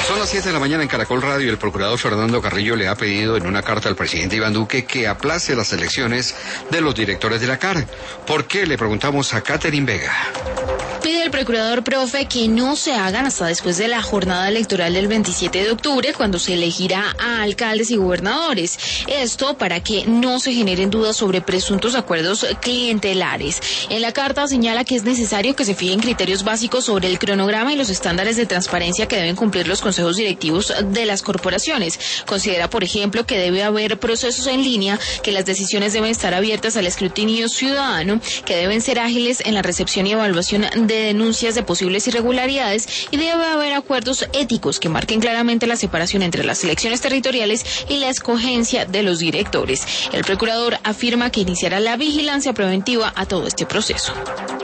Son las 7 de la mañana en Caracol Radio. El procurador Fernando Carrillo le ha pedido en una carta al presidente Iván Duque que aplace las elecciones de los directores de la CAR. ¿Por qué? Le preguntamos a Catherine Vega. Pide el procurador, profe, que no se hagan hasta después de la jornada electoral del 27 de octubre, cuando se elegirá a alcaldes y gobernadores. Esto para que no se generen dudas sobre presuntos acuerdos clientelares. En la carta señala que es necesario que se fijen criterios básicos sobre el cronograma y los estándares de transparencia que deben cumplir los consejos directivos de las corporaciones. Considera, por ejemplo, que debe haber procesos en línea, que las decisiones deben estar abiertas al escrutinio ciudadano, que deben ser ágiles en la recepción y evaluación de denuncias de posibles irregularidades y debe haber acuerdos éticos que marquen claramente la separación entre las elecciones territoriales y la escogencia de los directores. El procurador afirma que iniciará la vigilancia preventiva a todo este proceso.